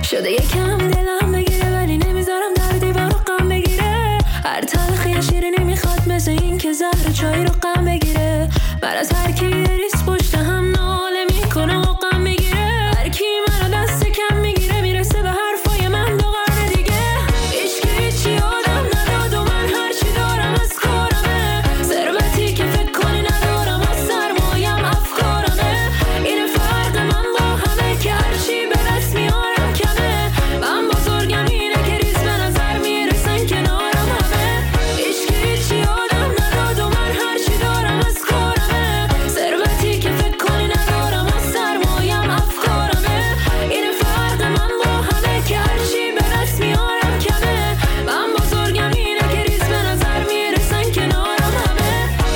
شده یکم دلم بگیره ولی نمیذارم در دیوار رو غم بگیره. هر تلخی شیرینی میخواد مثل این که زهر چای رو غم بگیره. من از هر کی ریس پشت هم ناله میکنه و غم میگیره. هر کی منو دست کم میگیره میرسه به حرفای من 2 قرن دیگه. هیچی آدم نداد و من هرچی دارم از کارمه. ثروتی که فکر کنی ندارم از سرمایم افکارمه. این فرق من با همه که هرچی به دست میارم کمه. من بزرگم اینه که ریز به نظر میرسن کنارم همه. هیچی آدم نداد و من هرچی دارم از کارمه. ثروتی که فکر کنی ندارم از سرمایم افکارمه. این فرق من با همه که هرچی به دست میارم کمه. من بزرگم اینه که ریز به نظر میرسن کنارم همه.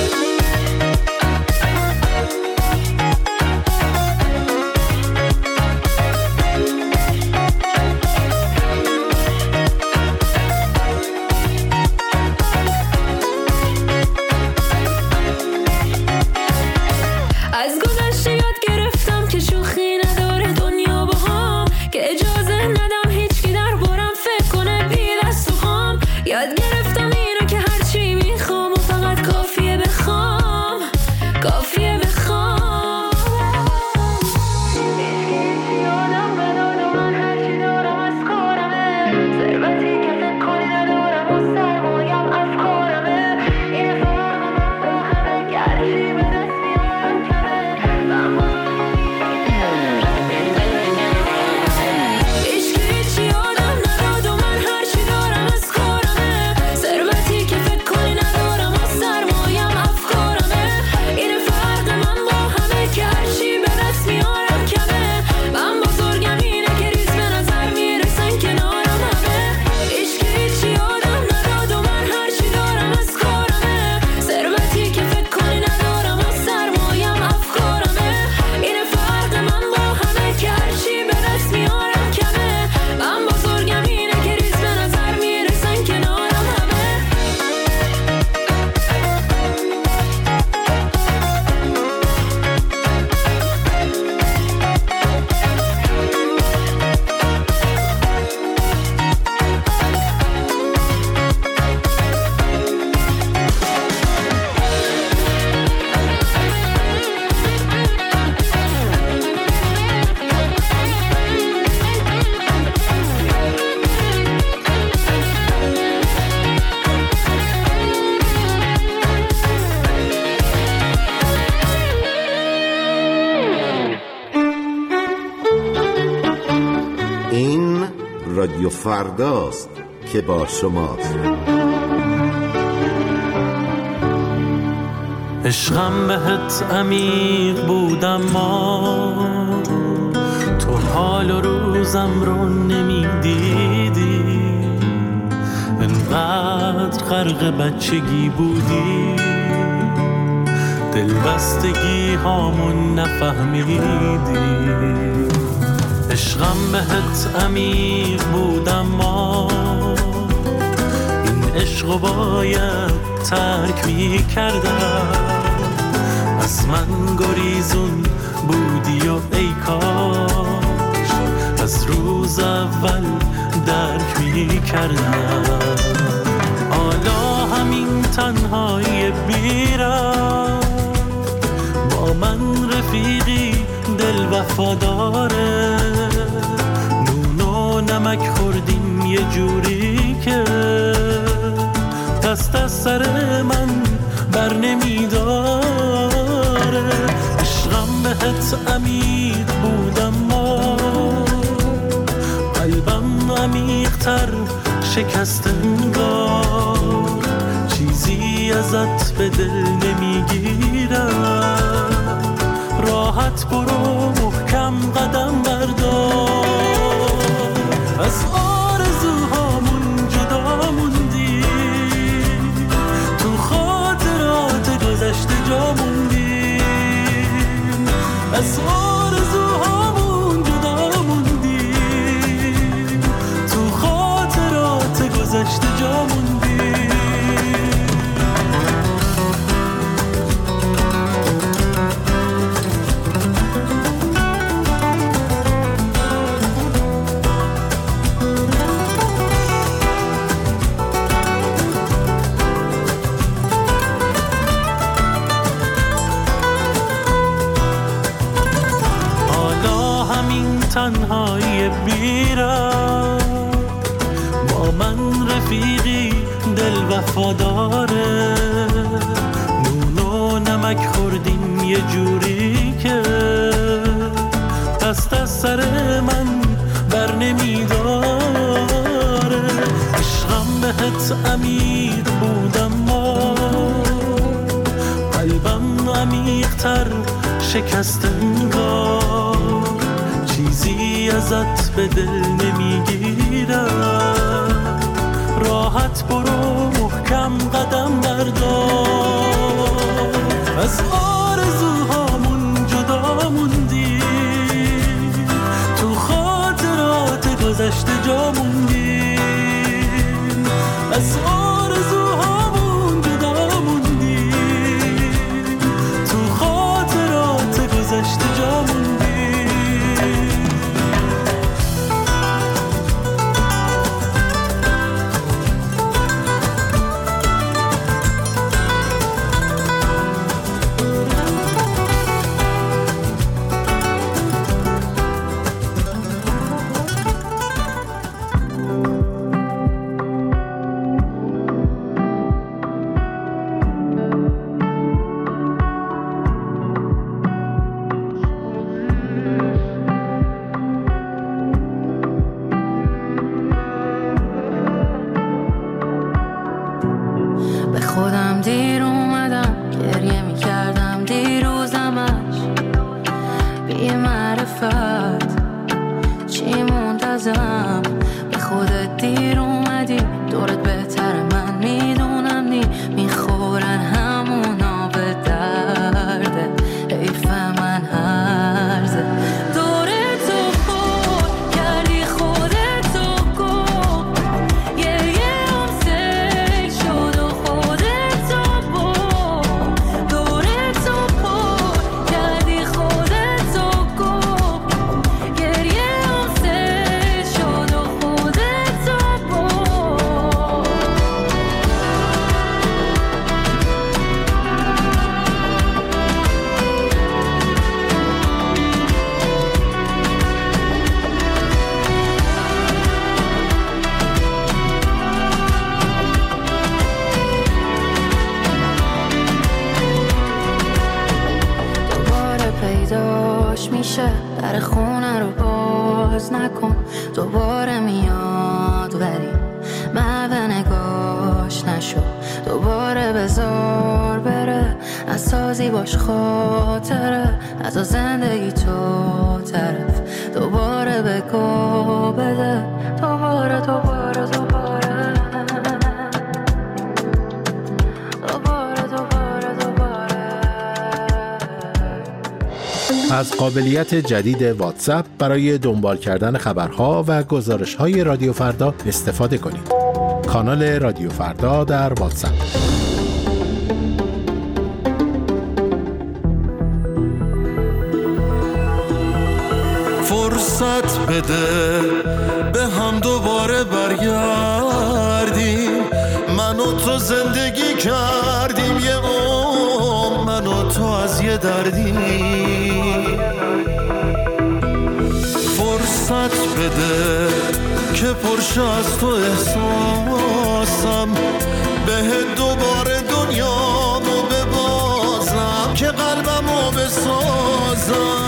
از گذشته یاد گرفتم که شوخی نداره دنیا با هم. که اجازه ندم هیچکی در بارم فکر کنه بی دست و خام. یاد گرفتم اینو که هرچی میخوام و فقط کافیه بخوام. کافیه بخوام. هیچی آدم نداد و من هرچی دارم از کارمه. ثروتی که فکر کنی ندارم و سرمایم افکارمه. این فرق من با همه که هرچی به دست میارم کمه. من هیچی آدم نداد و من هرچی دارم از کارمه. ثروتی که فکر کنی ندارم و سرمایم افکارمه. این فرق من با همه که هرچی به دست میارم کمه. من بزرگم اینه که ریز به نظر میرسن کنارم همه. هیچی آدم نداد و من هرچی دارم از کارمه. ثروتی که فکر کنی ندارم و سرمایم افکارمه. این فرق من با همه که هرچی به دست میارم کمه. من بزرگم اینه که ریز به نظر میرسن کنارم همه. این رادیو فرداست که با شماست. عشقم بهت عمیق بودم ما تو حال و روزم رو نمیدیدی. انقدر غرق بچگی بودی دلبستگی هامون نفهمیدی. عشقم بهت عمیق بودم ما این عشقو باید ترک میکردم. از من گریزون بودی و ای کاش از روز اول درک میکردم. حالا همین تنهای بیرم با من رفیقی دل وفاداره. نون و نمک خوردیم یه جوری که دست از سر من بر نمیداره. عشقم بهت عمیق بودم ما قلبم عمیق‌تر شکست انگار. چیزی ازت به دل نمیگیرم. راحت برو محکم قدم بردار. از آرزوهامون جدا موندی تو خاطرات گذشته جا موندی. از آرزوهامون جدا موندی تو خاطرات گذشته جا موندی. تنهایی بیرم، با من رفیقی دل وفاداره، نون و نمک خوردیم یه جوری که دست از سر من بر نمیداره. عشقم بهت عمیق بودم ما، قلبم عمیق‌تر شکست انگار، چیزی ازت به دل نمیگیرم، راحت برو محکم قدم بردار. از آرزوهامون جدا موندی، تو خاطرات گذشته جا موندی، از آرزوهامون جدا موندی، تو خاطرات گذشته جا موندی. در خونه رو باز نکن، دوباره میاد ولی من به نگاش نشو، دوباره بذار بره، نسازی باش خاطره از زندگی تو طرف، دوباره بگو بده، دوباره دوباره دوباره از قابلیت جدید واتساپ برای دنبال کردن خبرها و گزارش‌های رادیو فردا استفاده کنید. کانال رادیو فردا در واتساپ. فرصت بده به هم دوباره برگردیم، من و تو زندگی کردیم یه عمر، من و تو از یه دردی. فرصت بده که پرشه از تو احساسم، به دوباره دنیامو ببازم که قلبمو بسازم.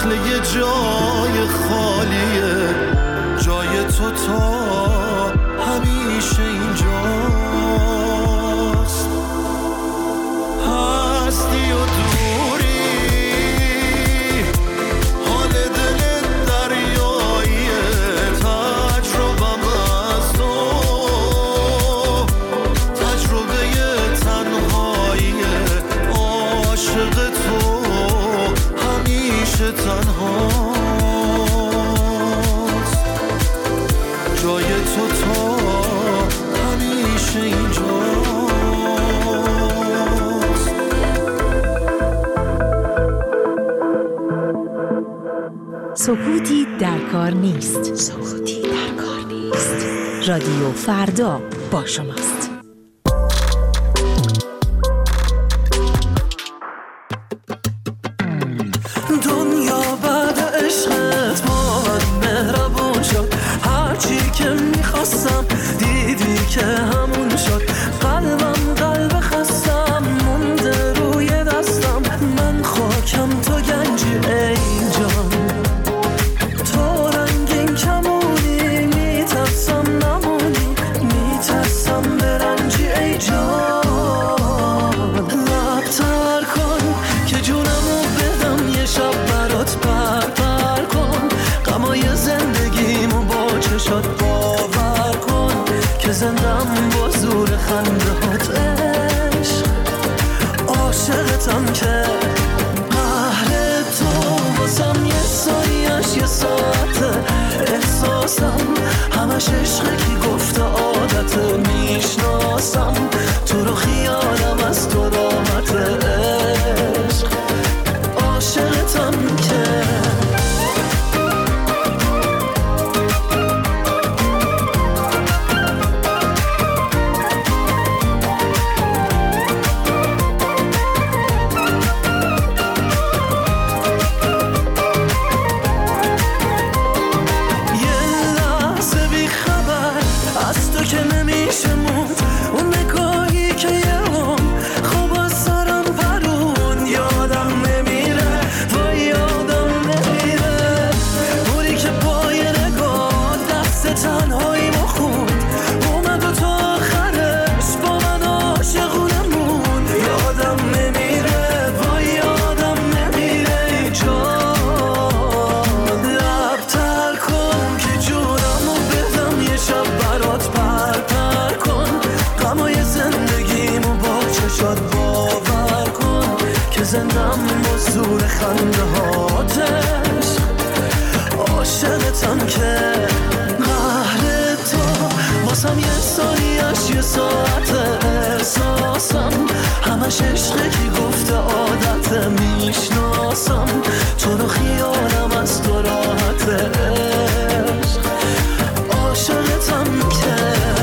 مثل یه جای خالیه، جای تو تا همیشه اینجاست. هستی و دوری حال دل دریاییه، تجربم از تو تجربه تنهاییه، عاشق تو همیشه تنهاست، جای تو تا همیشه اینجاست. سکوتی در کار نیست. سکوتی در کار نیست. رادیو فردا با شماست. دنیا بعد عشقت با من مهربون شد، هرچی که میخواستم دیدی که همون شد. قلبم قلب خستم مونده روی دستم، من خاکم تو گنجی ای جان، تو رنگین کمونی میترسم نمونی، میترسم برنجی ای جان. لبتر کن که جونمو بدم یه شب برات پر کن، غمای زندگیمو با چشات باور کن که زندم با زور خندهات عشق، عاشقتم که قهر تو واسم یه ثانیه‌اش یه ساعته، احساسم همش عشقه کی گفته عادته، میشناسم تو رو خیالم از تو راحت عشق، عاشقتم که زندم با زور خنده هاتش، عاشقتم که قهر تو واسم یه ثانیه‌اش یه ساعته، احساسم همش عشقه کی گفته عادته، میشناسم تو رو خیالم از تو راحت عشق، عاشقتم که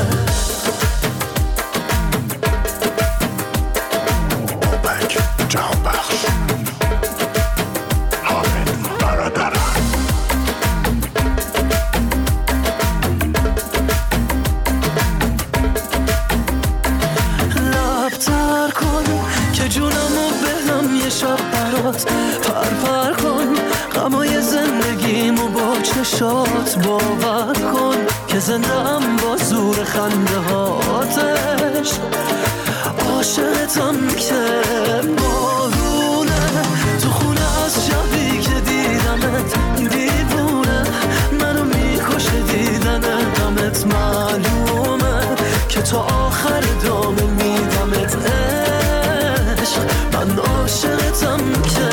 پر کن، غمای زندگیمو با چشات باور کن که زندم با زور خنده هاتش، عاشقتم که بارونه تو خونه از شبی که دیدمت، دیوونه منو میکشه دیدن غمت، معلومه که تو آخر دامه میدمت عشق، من عاشقتم که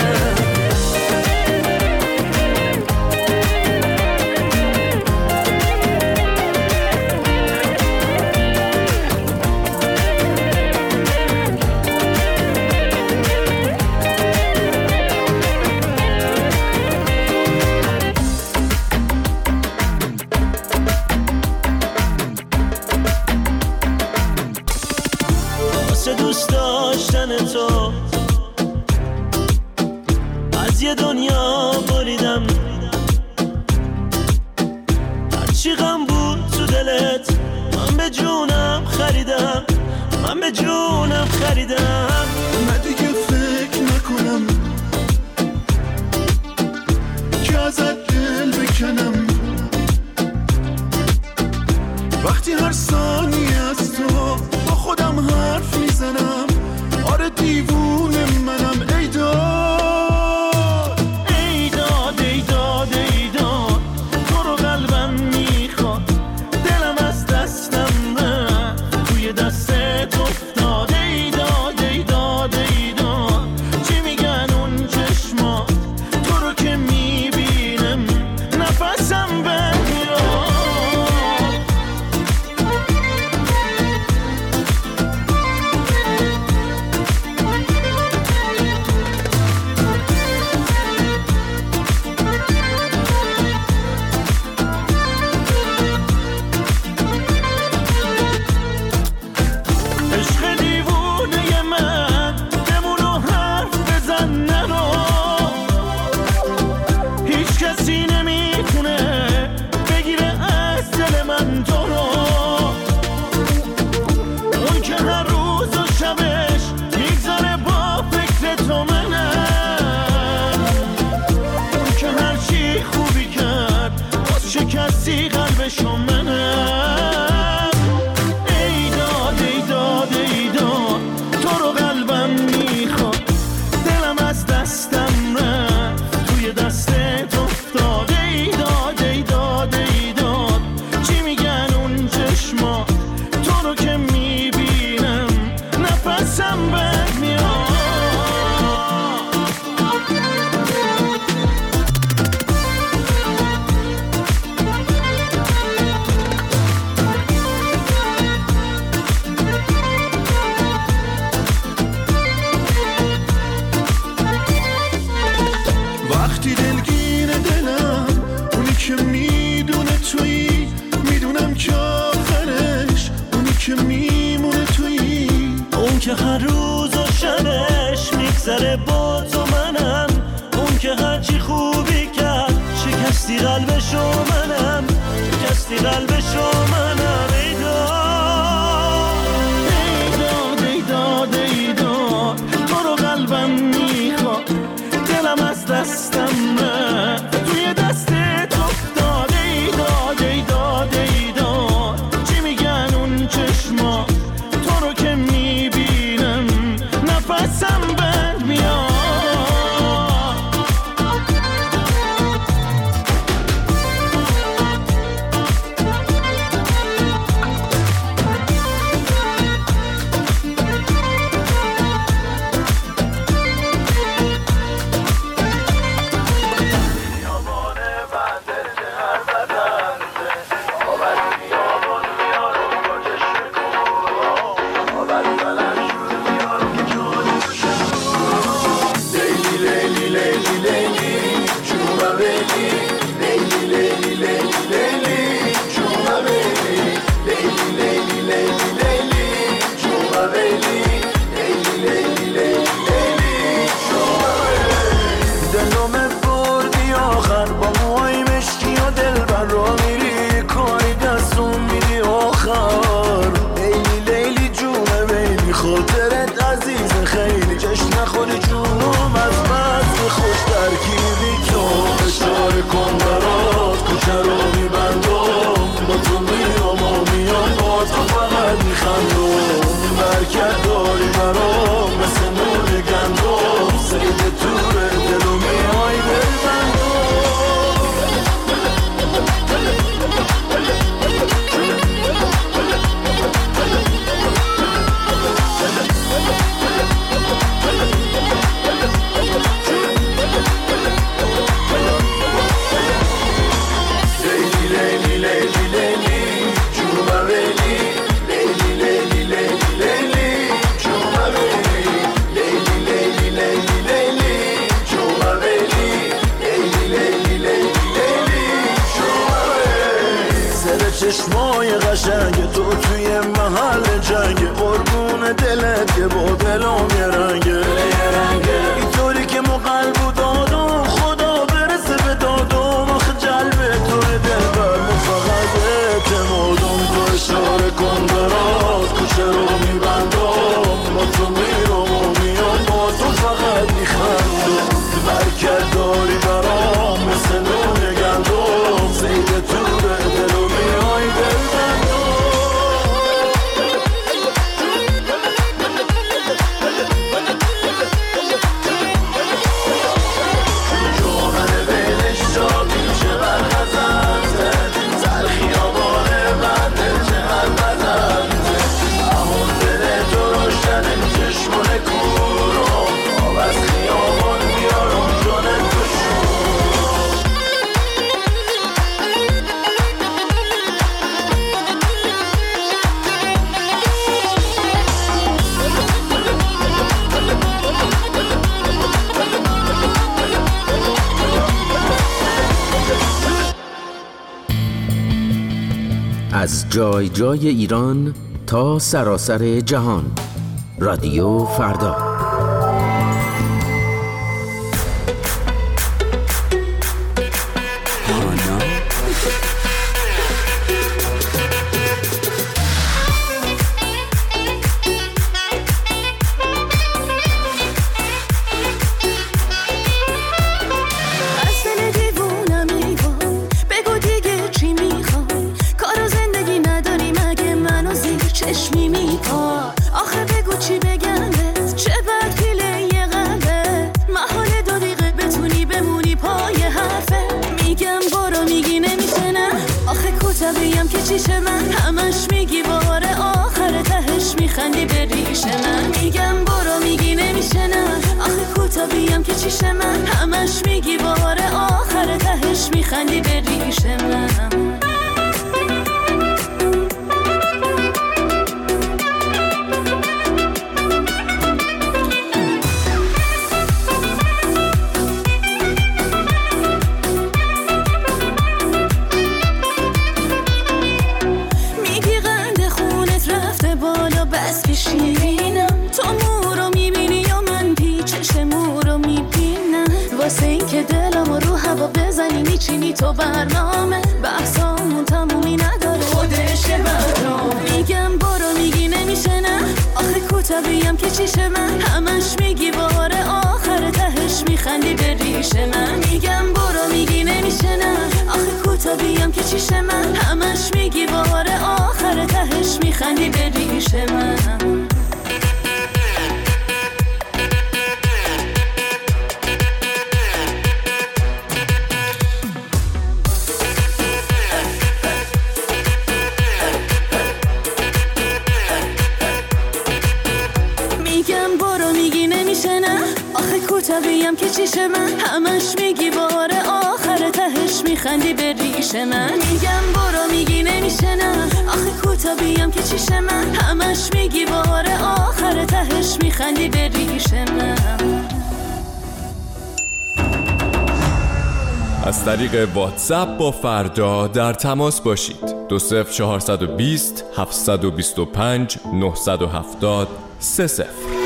دوست داشتن تو از یه دنیا بریدم، هرچی غم بود تو دلت من به جونم خریدم، من به جونم خریدم. من دیگه فکر نکنم اون که هر روز و شبش میگذره با تو منم، اون که هرچی خوبی کرد شکستی قلبشو منم، شکستی قلبشو منم. ایداد تو رو قلبم میخواد، دلم از دستم رفت توی دست تو افتاد. ایداد چی میگن اون چشما، تو رو که میبینم نفسم بند میاد. چشمای قشنگ تو توی محل جنگ، قربون دلت که با دلم یه رنگه، اینطوری که ما قلب و دادم خدا برسه به دادم، آخه جلب توی دلبر ما فقط اعتمادم. تو اشاره کن برات کوچه رو میبندم، با تو میرم و میام با تو فقط میخندم. برکت داری برام مثل نون گندم، زیده تو به دل و میای دل بندم. جوهر بینش شابی چقدر غزنده، سر خیابانه بنده چقدر بدنده، همون دل تو روشن چشمون کورم، آب از خیابان بیارم جان تو شون. از جای جای ایران تا سراسر جهان، رادیو فردا. آخه بگو چی بگم بهت، چه بد پیله یه قلبه، محاله 2 دقیقه بتونی بمونی پای حرفه. میگم برو میگی نمیشه نه، آخه کوتاهیم که چیشه من، همش میگی باره آخر تهش میخندی به ریش من. میگم برو میگی نمیشه نه، آخه کوتاهیم که چیشه من، همش میگی باره آخر تهش میخندی به ریش من. برنامه، بحثامون تمومی نداره، خودش برنامه. میگم برو میگی نمیشه نه، آخه کوتاهیم که چیشه من، همش میگی باره آخر تهش میخندی به ریش من. میگم برو میگی نمیشه نه، آخه کوتاهیم که چیشه من، همش میگی باره آخر تهش میخندی به ریش من. کوتاهیم که چیشه من، همش میگی باره آخر تهش میخندی به ریش من. میگم برو میگی نمیشه نه، آخه کوتاهیم که چیشه من، همش میگی باره آخر تهش میخندی به ریش من. از طریق واتساپ با فردا در تماس باشید. 20420 725 970 30.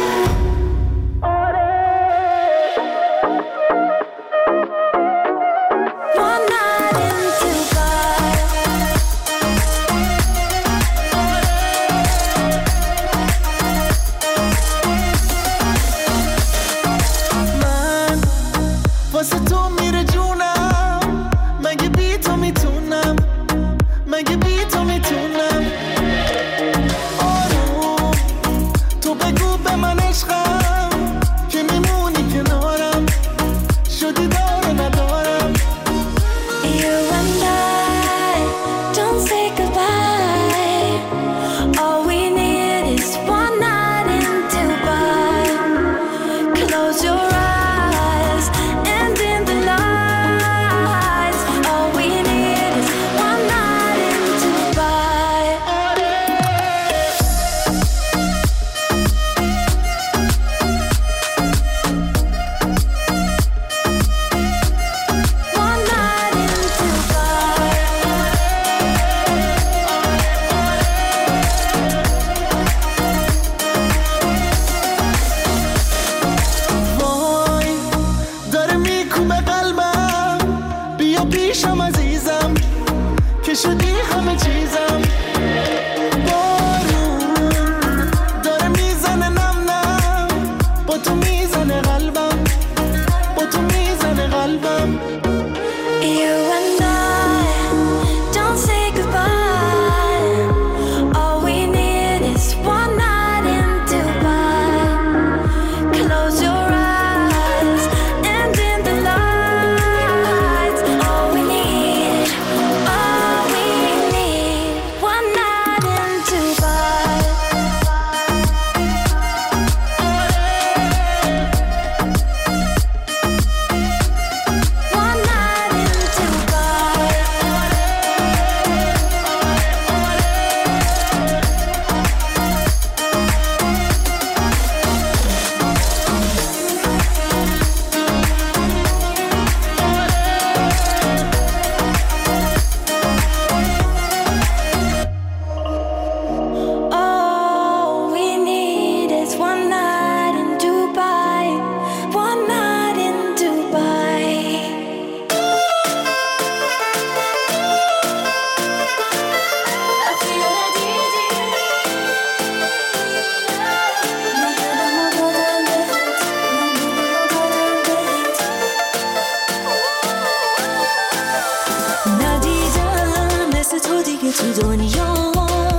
تو دنیا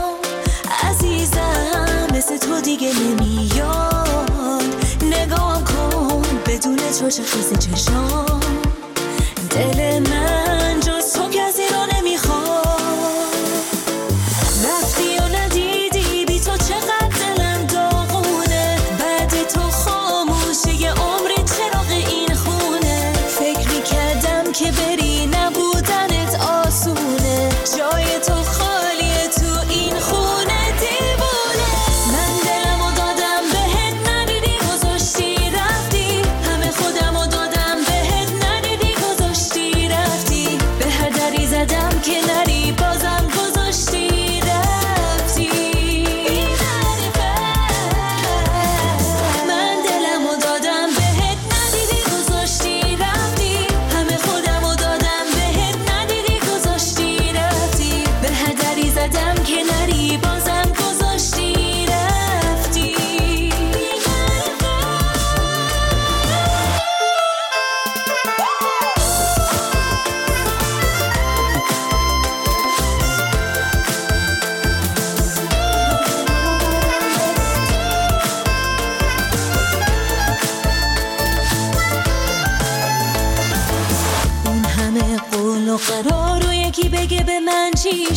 عزیزم، مثل تو دیگه نمیاد. نگاه کن بدون تو چه خیز چشام، دل من جز تو کسی رو نمیخواد. رفتی و ندیدی بی تو چقدر دلم داغونه، بعد تو خاموشه یه عمری چراغ این خونه. فکر میکردم که بری نبودنت آسونه، جای تو خالیه تو این خونه دیوونه. من دلمو دادم بهت ندیدی گذاشتی رفتی، همه خودمو دادم بهت ندیدی گذاشتی رفتی.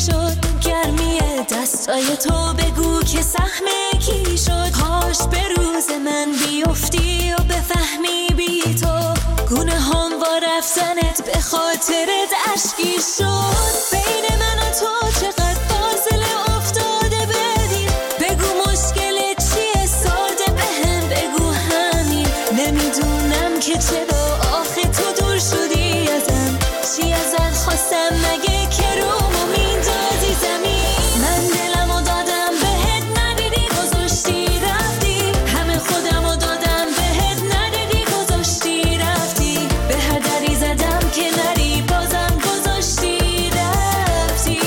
شد گرمی دستای تو، بگو که سهم کی شد. کاش به روز من بیفتی و بفهمی بی تو گونه هم و رفتنت به خاطرت اشکی شد. بین من و تو چقدر فاصله افتاده بدی، بگو مشکلت چیه ساده بهم بگو همین. نمیدونم که چرا آخه تو دور شدی ازم، چی ازت خواستم مگه که رومو میندازی زمین. من دلمو دادم بهت ندیدی گذاشتی رفتی، همه خودمو دادم بهت ندیدی گذاشتی رفتی. به هر دری زدم که نری بازم گذاشتی رفتی.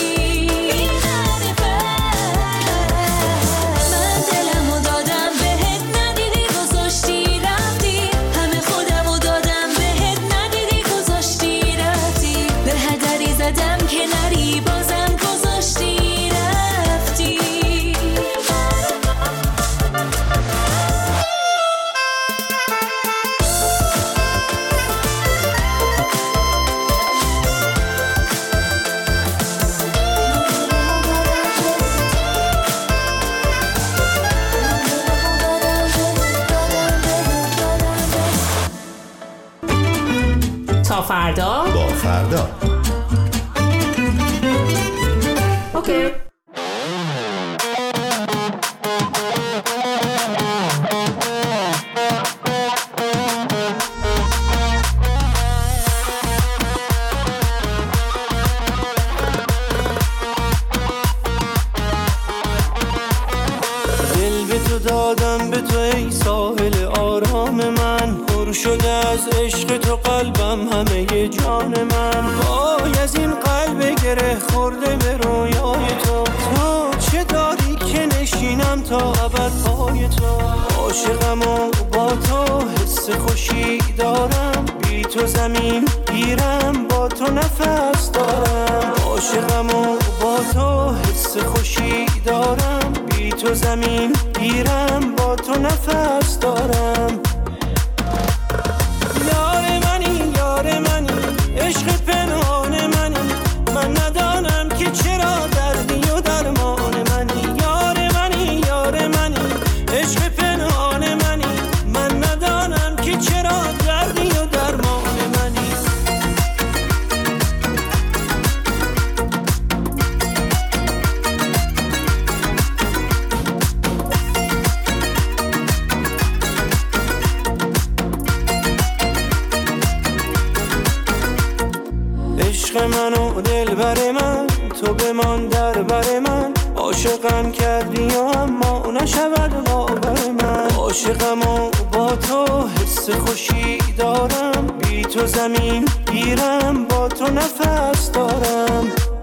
من دلمو دادم بهت ندیدی گذاشتی رفتی، همه خودمو دادم بهت ندیدی گذاشتی رفتی. به هر دری زدم که نری بازم گذاشتی رفتی. تا فردا. با فردا. اوکی. دل به تو دادم، به تو ای ساحل آرام من، پر شده از عشق تو قلبم همه جان من. وای از این قلب گره خورده به رویای تو، تو چه داری که نشینم تا ابد پای تو. عاشقم و با تو حس خوشی دارم، بی تو زمین گیرم با تو نفس دارم. عاشقم و با تو حس خوشی دارم، بی تو زمین گیرم با تو نفس دارم. یار منی یار منی عشق پنهان منی، من ندانم که چرا دردی و درمان منی. یار منی یار منی عشق پنهان منی، من ندانم که چرا دردی و درمان منی. عشق من و دلبر من، تو بمان در بر من. عاشقم کردی و اما نشود باور من. عاشقم و با تو حس خوشی دارم، بی تو زمین گیرم با تو نفس دارم.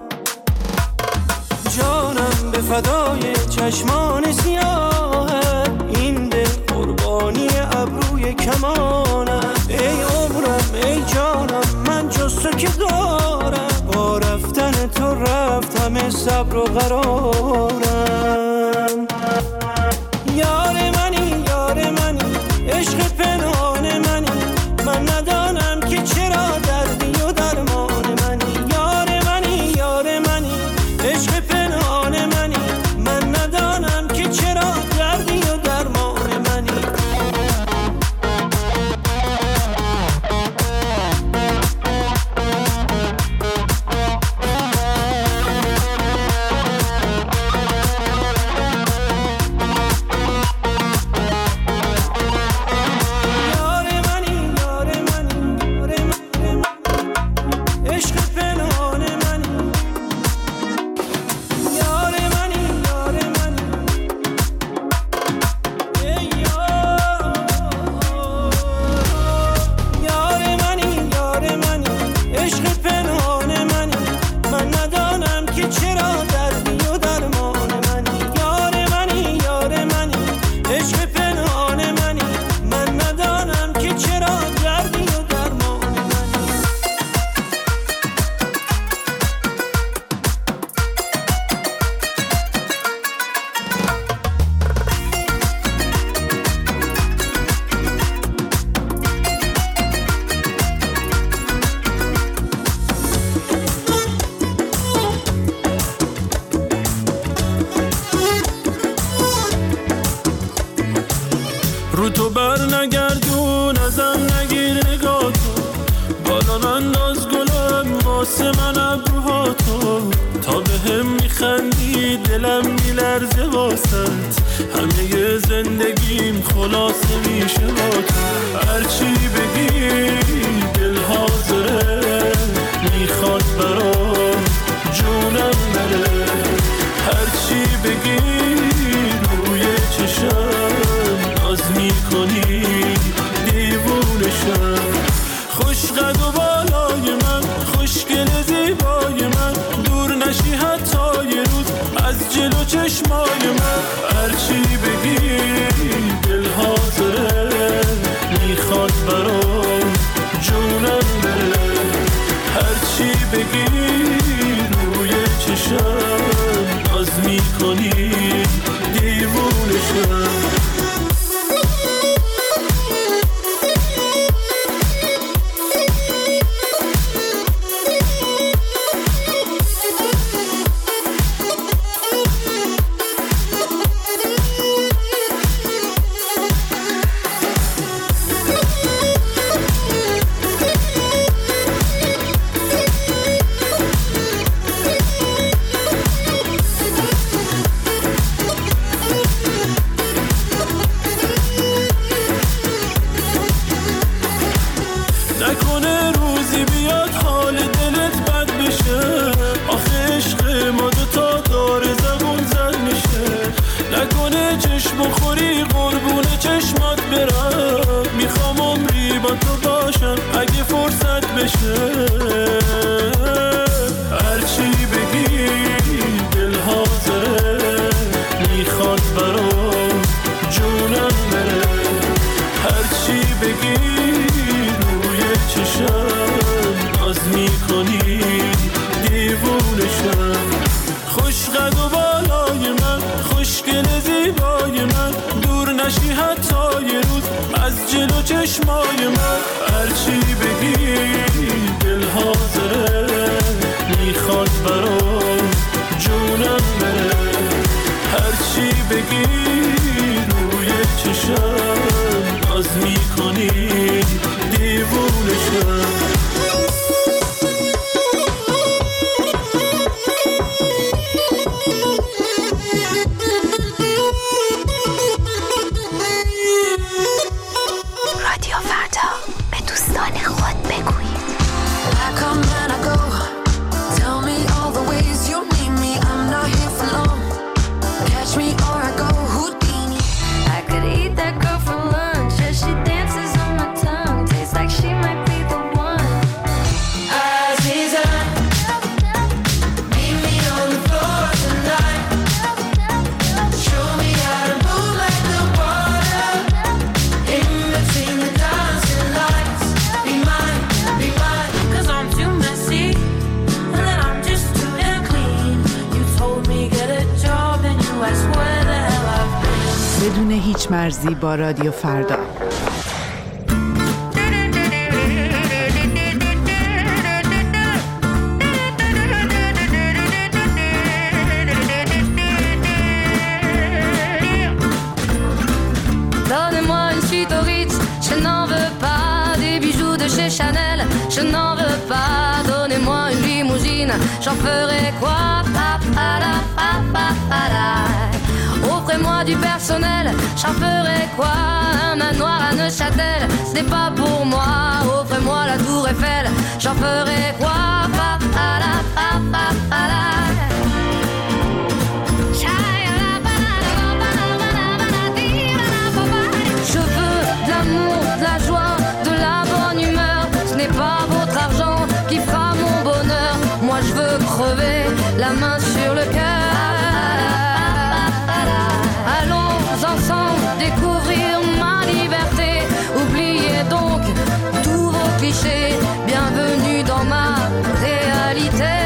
جانم به فدای چشمان سیاهت، این دل قربانی ابروی کمانم. ای عمرم ای جانم من جز تو که دارم، با رفتن تو رفت همه صبر و قرارم. یار منی یار منی عشق پنهان منی، من ندانم که چرا دردی و درمان منی. یار منی یار منی عشق پنهان منی، من ندانم که چرا دردی و درمان منی. رو تو بر نگردون، ازم نگیر نگاتو، بالا انداز گلم واسه من ابروهاتو، تا به هم میخندی دلم میلرزه واسط، همه زندگیم خلاصه میشه با تو. هرچی بگی دل حاضره، میخواد برام جونم بره، هرچی بگی روی چشم ناز میکنی دیوونشم. خوش قد و بالای من، خوشگل زیبای من، دور نشی حتی یه روز از جلو چشمای من. هرچی بگی دل حاضره، میخواد برام جونم بره، هرچی بگی روی چشم ناز میکنی دیوونشم. نکنه روزی بیاد حال دلت بد بشه، آخه عشق ما دوتا داره زبون زد میشه. نکنه چشم خوری قربون چشمات برم، میخوام عمری با تو باشم اگه فرصت بشه. هرچی بگی دل حاضره، میخواد برام جونم بره، هرچی بگی چشم ناز میکنی دیوونشم. خوش قد و بالای من، خوشگل زیبای من، دور نشی حتی یه روز از جلو چشمای من. هرچی بگی دل حاضره، میخواد برام جونم بره، هرچی بگی روی چشم ناز میکنی دیوونشم. رادیو فردا، به دوستان خود بگویید. I come and I go. Tell me all the ways you need me. I'm not here for long. Catch me or I go Houdini. I could eat that girl for lunch as she dances on my tongue. Tastes like she might be the one. Aziza, meet me on the floor tonight. Show me how to move like the water. In between the dancing lights. Be mine, 'cause I'm too messy. And then I'm just too damn clean. You told me get a job and you asked where the hell I've been. بدون هیچ مرزی با رادیو فردا. Donnez-moi une suite au Ritz, je n'en veux pas. Des bijoux de chez Chanel, je n'en veux pas. Donnez-moi une limousine, j'en ferai quoi? Offrez-moi du personnel, j'en ferai quoi? Un manoir à Neuchâtel, ce n'est pas pour moi. Offrez-moi la tour Eiffel, j'en ferai quoi? Je veux de l'amour, de la joie, de la bonne humeur. Ce n'est pas votre argent qui fera mon bonheur. Moi je veux crever la main sur le cœur. Allons ensemble découvrir ma liberté. Oubliez donc tous vos clichés. Bienvenue dans ma réalité.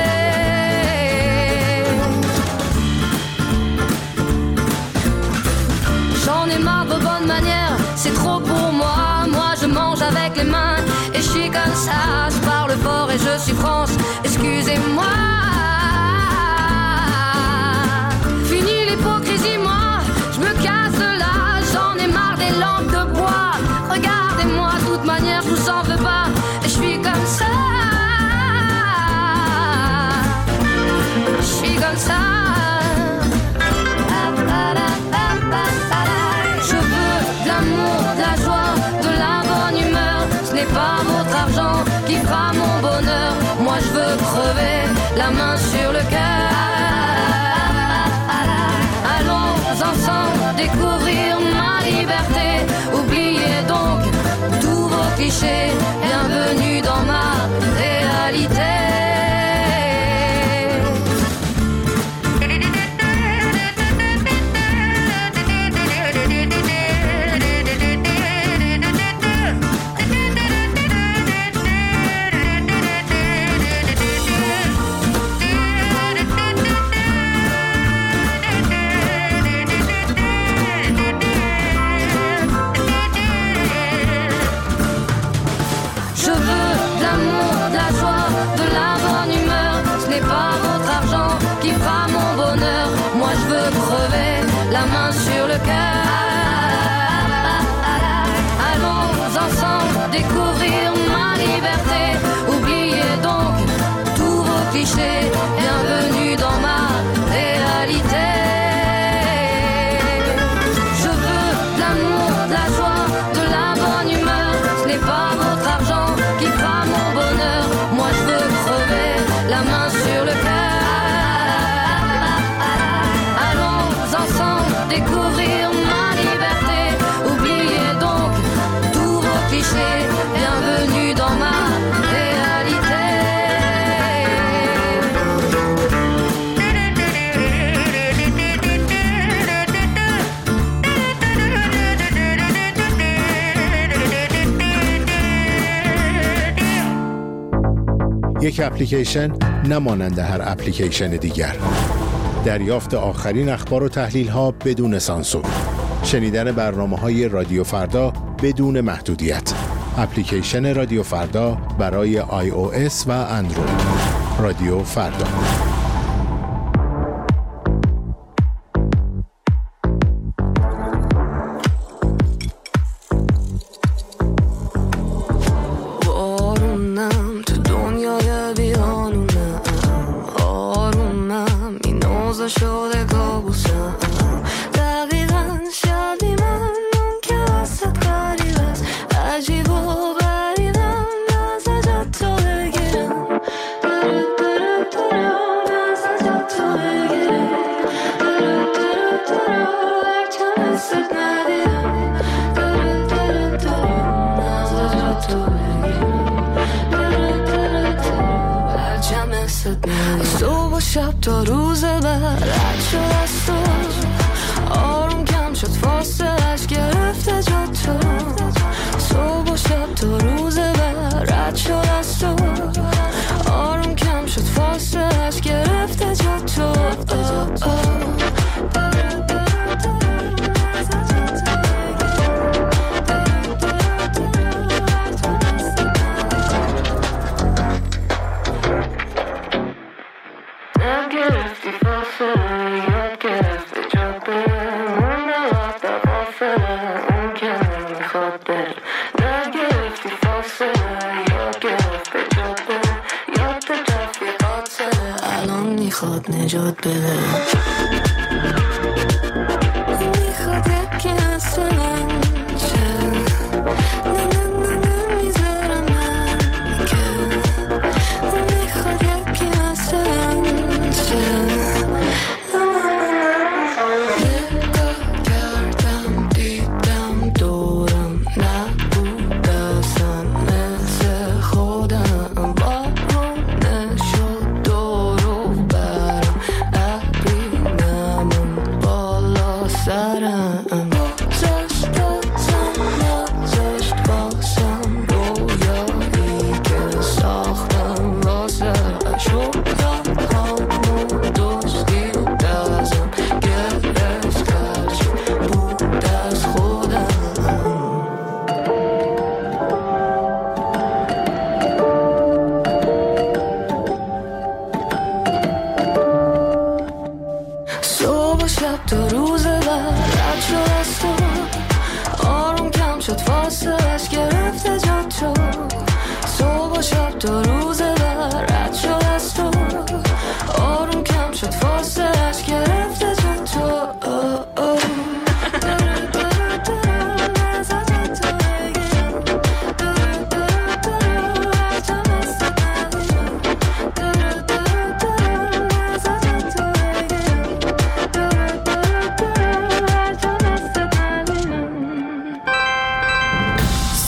J'en ai marre de vos bonnes manières, c'est trop pour moi. Moi je mange avec les mains et je suis comme ça. Je parle fort et je suis France, excusez-moi. Fini l'hypocrisie, moi je me casse de là. J'en ai marre des lampes de bois. n'est pas votre argent qui fera mon bonheur. Moi je veux crever la main sur le cœur. Allons ensemble découvrir ma liberté. Oubliez donc tous vos clichés. Bienvenue dans ma réalité. Pas votre argent qui fera mon bonheur. Moi je veux crever la main sur le cœur. Allons ensemble découvrir ma liberté. Oubliez donc tous vos clichés. Bienvenue dans ma réalité. Je veux de l'amour, de la joie, de la bonne humeur. Ce n'est pas votre argent qui fera mon bonheur. Moi je veux crever la main sur le cœur. Allons ensemble découvrir ma liberté. Oubliez donc tous vos clichés. Bienvenue dans ma réalité. یک اپلیکیشن نمانند هر اپلیکیشن دیگر. دریافت آخرین اخبار و تحلیل‌ها بدون سانسور. شنیدن برنامه‌های رادیو فردا بدون محدودیت. اپلیکیشن رادیو فردا برای iOS و اندروید. رادیو فردا. صبح و شب تا روز بعد رد شد از تو. آروم کم شد فاصلش گرفته جا تو. صبح و شب تا روز بعد رد شد از تو. آروم کم شد فاصلش گرفته جا تو. میخواد نجات بده. میخواد یکی مثل من شه. نه نه نه نمیذارم من که. میخواد یکی مثل من شه. نگاه کردم دیدم دورم نبود اصلا مثل خودم. بارون شد دورو برم ابری نمون بالا سرم. گذشت بازم نذاشت بازم رویایی که ساختم واسه شدم دوستی دازم گرفت هرچی بود از خودم. صبح و شب تا روز بعد رد شد از تو. آروم کم شد فاصلش گرفته جا تو. صبح و شب تا روز بعد رد شد از تو. آروم کم شد فاصلش گرفته جا تو.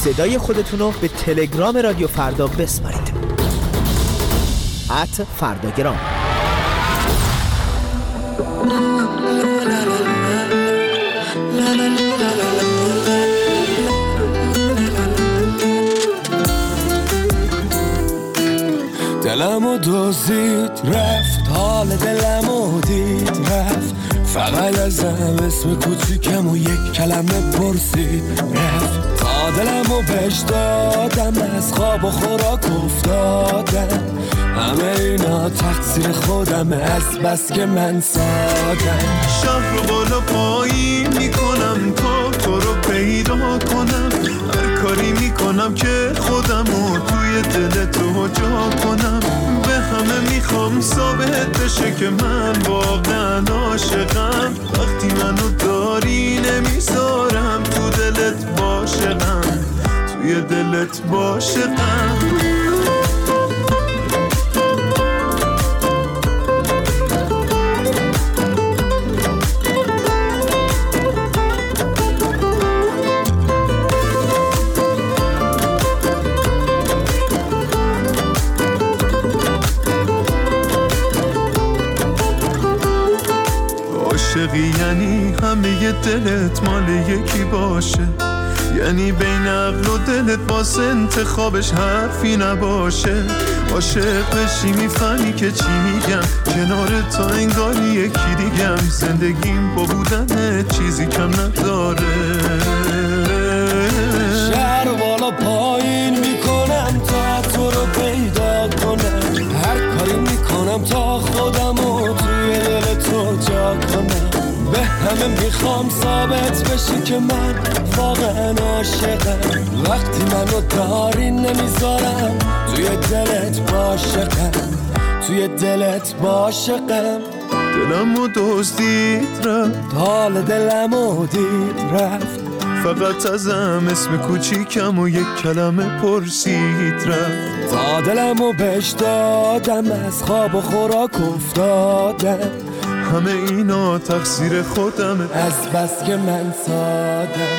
صدای خودتون رو به تلگرام رادیو فردا بسپارید. @فرداگرام. دلمو دزدید رفت، حال دلمو دید رفت، فقط ازم اسم کوچیکم و یک کلمه پرسید رفت. تا دلمو بهش دادم، از خواب و خوراک افتادم، همه اینا تقصیر خودمه از بس که من سادم. شهر رو بالا پایین میکنم تا تو رو پیدا کنم، هر کاری میکنم که خودمو توی دل تو جا کنم. به همه میخوام ثابت بشه که من واقعا عاشقم، وقتی منو داری نمیذارم تو دلت باشقم، توی دلت باشقم. عاشقی یعنی همه دلت مال یکی باشه، یعنی بین عقل و دلت واسه انتخابش حرفی نباشه. عاشق بشی میفهمی که چی میگم، کنار تا انگاری یکی دیگم، زندگیم با بودن چیزی کم نداره. شهر بالا پایین میکنم تا تو رو پیدا کنم، هر کاری میکنم تا خودمو توی دل تو جا کنم. به همه میخوام ثابت بشه که من واقعا عاشقم، وقتی منو داری نمیذارم توی دلت باشقم، توی دلت باشقم. دلمو دزدید رفت، حال دلمو دید رفت، فقط ازم اسم کوچیکم و یک کلمه پرسید رفت. تا دلمو بهش دادم، از خواب و خوراک افتادم، همه اینا تقصیر خودمه از بس که من سادم.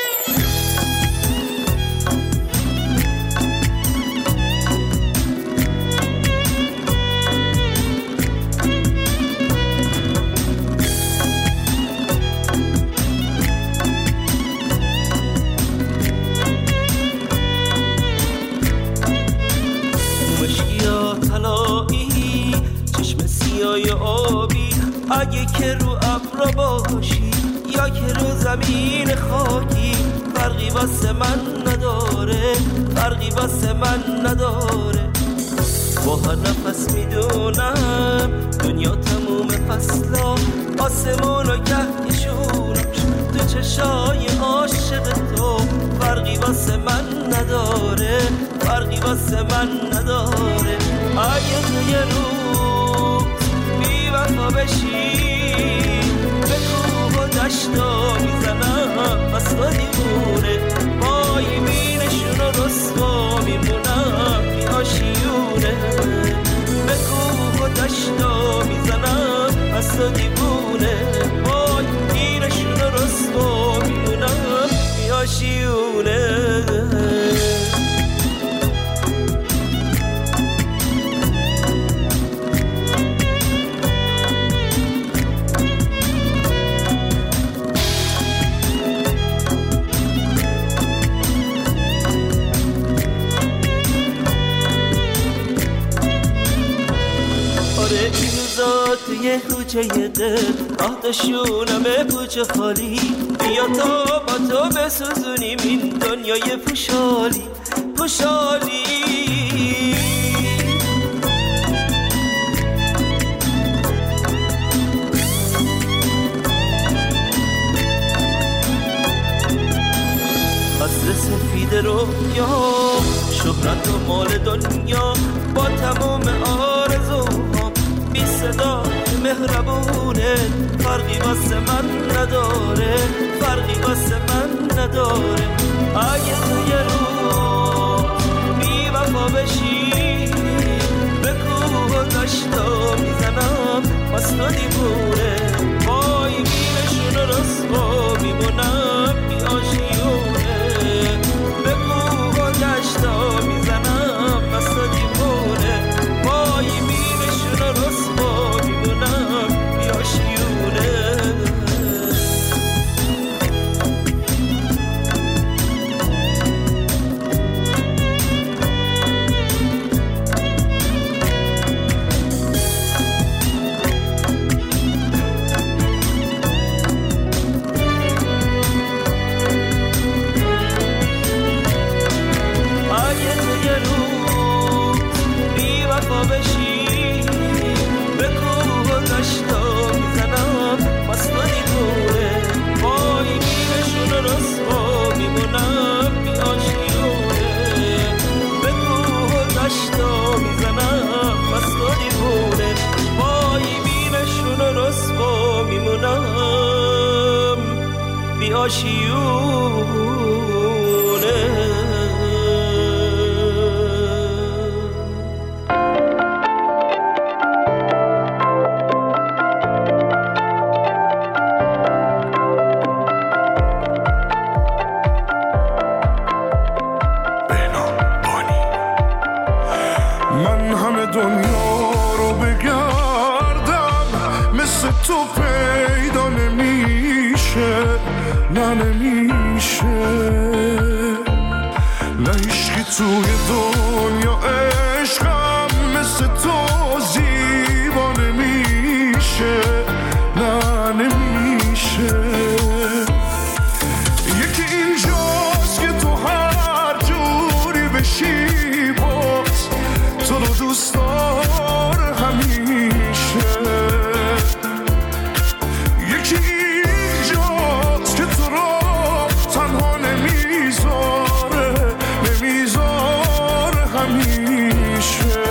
اگه که رو ابر باشی یا که رو زمین خاکی، فرقی واسه من نداره، فرقی واسه من نداره. با هر نفس میدونم دنیا تموم فصلا، آسمون و گهیشونم تو چشای عاشق تو، فرقی واسه من نداره، فرقی واسه من نداره. اگه تو یه روز بی وفا بشی، به کوه و دشتا میزنم از تو دیوونه، با یمینشون و رسوا میمونم بی آشیونه. به کوه و دشتا میزنم از تو دیوونه، با یمینشون و رسوا میمونم بی آشیونه. یه کوچه دل آتشونم پوچه خالی، بیا تا با تو بسوزونیم این دنیای پوشالی پوشالی. قصر سفید رویا، شهرت و مال دنیا، با تمام آرزوها بی صدا مهربونه، فرقی واسه من نداره، فرقی واسه من نداره. اگه تو یه روز بی وفا بشی، به کوه و دشتا میزنم واسه تو دیوونه، با یمینشون و رسوا میمونم بی آشیونه. به آشیونه. من همه دنیا رو بگردم مثل تو پیدا نمیشه، نه نمیشه، نه عشقی توی دنیا عشقم مثل تو زیبا نمیشه، نه نمیشه. یکی اینجاست که تو هر جوری بشی باز تو رو دوست داره همیشه. یکی اینجاست که تو رو تنها نمیذاره همیشه.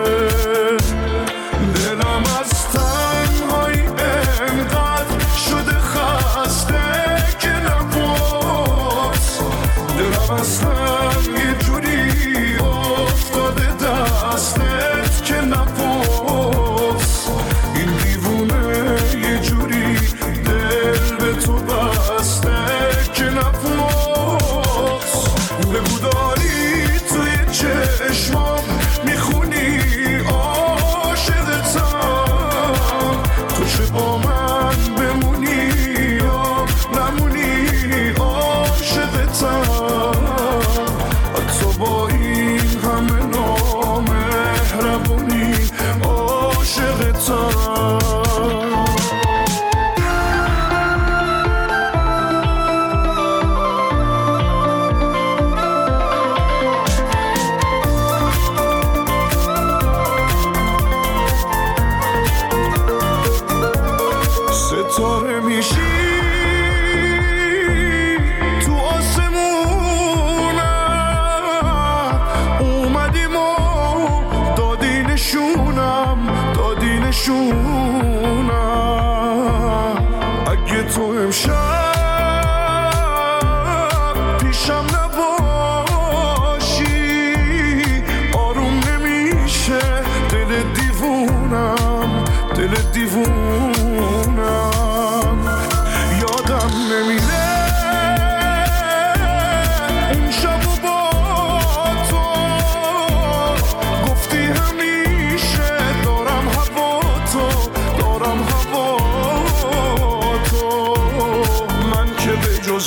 دلم از تنهایی انقدر شده خسته که نباز، دلم اصلا یه جوری افتاده دستت که نباز. این دیوونه یه جوری دل به تو بسته که نباز. بگو داری توی چشمام میخونی عاشقتم، تو چه با من بمونی یا نمونی عاشقتم. حتی با این همه نامهربونی عاشقتم. ستاره میشی تو آسمونم، اومدیم و دادی نشونم. اگه تو امشب پیشم نباشی آروم نمیشه دل دیوونم. یادم نمیره اون شب و با تو گفتی همیشه دارم هوا تو. من که به جز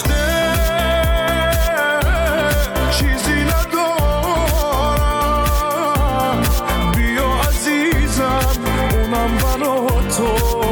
چیزی ندارم، بیا عزیزم اونم برا تو.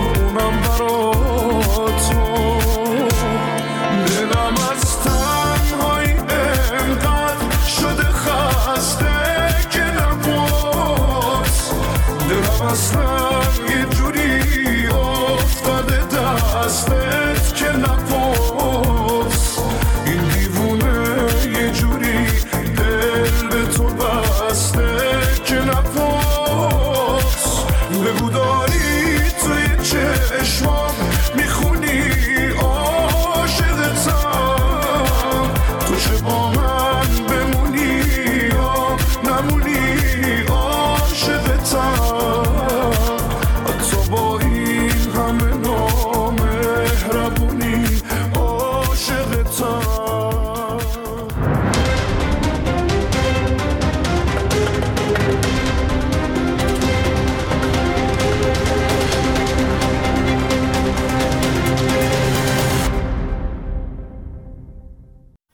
دلم از تنهایی انقدر شده خسته که نباز، دلم اصلا یه جوری افتاده دستت که نباز. این دیوونه یه جوری دل به تو بسته که نباز. بگو داری توی چشمام میخونی عاشقتم، تو چه با من